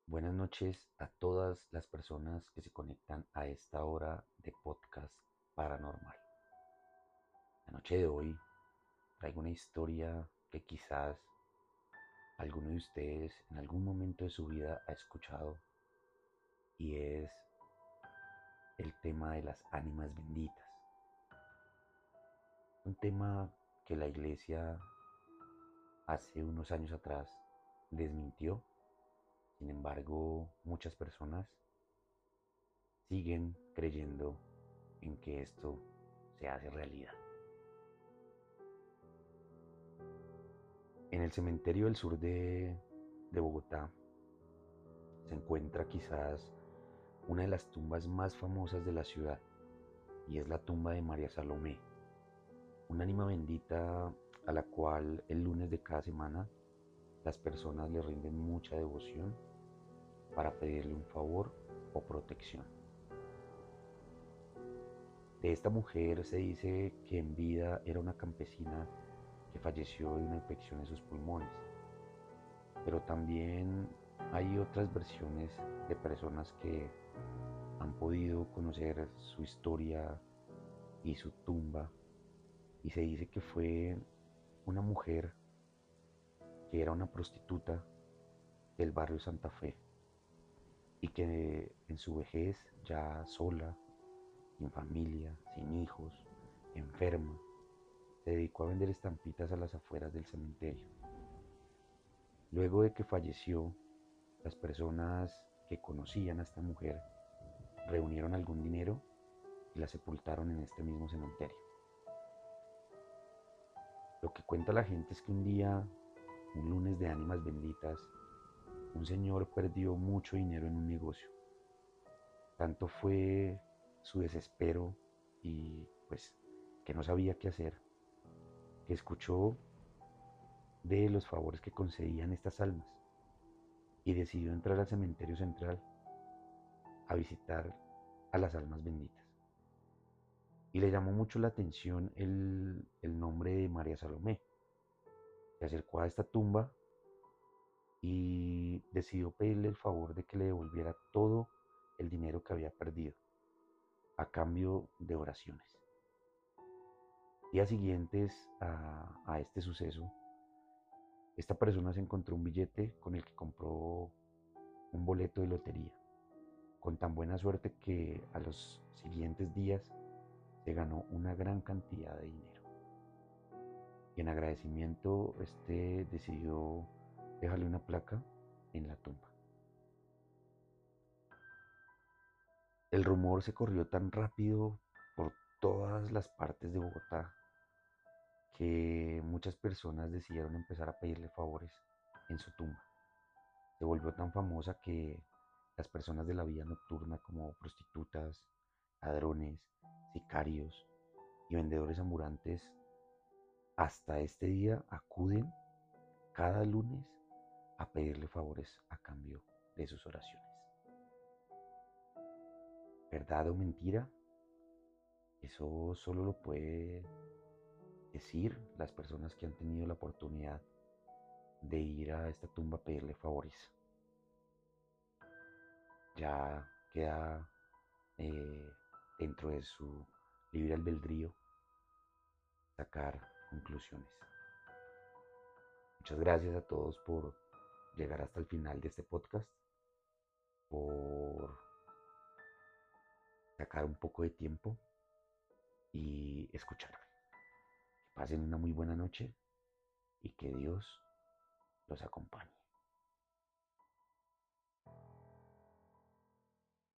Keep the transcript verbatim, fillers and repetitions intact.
Buenas noches a todas las personas que se conectan a esta hora de podcast paranormal. La noche de hoy traigo una historia que quizás alguno de ustedes en algún momento de su vida ha escuchado y es el tema de las ánimas benditas. Un tema que la iglesia hace unos años atrás desmintió. Sin embargo, muchas personas siguen creyendo en que esto se hace realidad. En el cementerio del sur de, de Bogotá se encuentra quizás una de las tumbas más famosas de la ciudad y es la tumba de María Salomé, un ánima bendita a la cual el lunes de cada semana las personas le rinden mucha devoción para pedirle un favor o protección. De esta mujer se dice que en vida era una campesina que falleció de una infección en sus pulmones, pero también hay otras versiones de personas que han podido conocer su historia y su tumba, y se dice que fue una mujer que era una prostituta del barrio Santa Fe y que en su vejez, ya sola, sin familia, sin hijos, enferma, se dedicó a vender estampitas a las afueras del cementerio. Luego de que falleció, las personas que conocían a esta mujer reunieron algún dinero y la sepultaron en este mismo cementerio. Lo que cuenta la gente es que un día, un lunes de ánimas benditas, un señor perdió mucho dinero en un negocio. Tanto fue su desespero y pues que no sabía qué hacer, que escuchó de los favores que concedían estas almas y decidió entrar al cementerio central a visitar a las almas benditas. Y le llamó mucho la atención el, el nombre de María Salomé. Se acercó a esta tumba y decidió pedirle el favor de que le devolviera todo el dinero que había perdido a cambio de oraciones. Días siguientes a, a este suceso, esta persona se encontró un billete con el que compró un boleto de lotería, con tan buena suerte que a los siguientes días se ganó una gran cantidad de dinero. Y en agradecimiento, este decidió dejarle una placa en la tumba. El rumor se corrió tan rápido por todas las partes de Bogotá que muchas personas decidieron empezar a pedirle favores en su tumba. Se volvió tan famosa que las personas de la vida nocturna como prostitutas, ladrones, sicarios y vendedores ambulantes hasta este día acuden cada lunes a pedirle favores a cambio de sus oraciones. ¿Verdad o mentira? Eso solo lo puede decir las personas que han tenido la oportunidad de ir a esta tumba a pedirle favores. Ya queda eh, dentro de su libre albedrío sacar conclusiones. Muchas gracias a todos por llegar hasta el final de este podcast, por sacar un poco de tiempo y escucharme. Que pasen una muy buena noche y que Dios los acompañe.